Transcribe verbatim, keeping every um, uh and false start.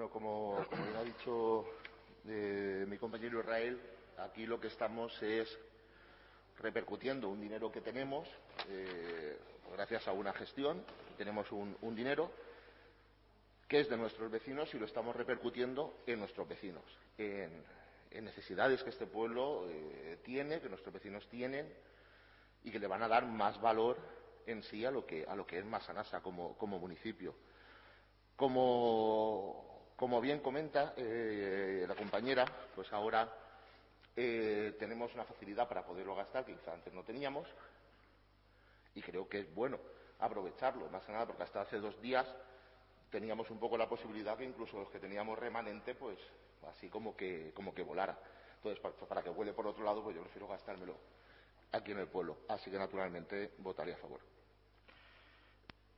Bueno, como, como bien ha dicho eh, mi compañero Israel, aquí lo que estamos es repercutiendo un dinero que tenemos, eh, gracias a una gestión, tenemos un, un dinero que es de nuestros vecinos y lo estamos repercutiendo en nuestros vecinos, en, en necesidades que este pueblo eh, tiene, que nuestros vecinos tienen y que le van a dar más valor en sí a lo que, a lo que es Massanassa como, como municipio. Como, como bien comenta eh, la compañera, pues ahora eh, tenemos una facilidad para poderlo gastar que quizá antes no teníamos y creo que es bueno aprovecharlo, más que nada porque hasta hace dos días teníamos un poco la posibilidad que incluso los que teníamos remanente, pues así como que, como que volara. Entonces, para, para que vuele por otro lado, pues yo prefiero gastármelo aquí en el pueblo. Así que naturalmente votaré a favor.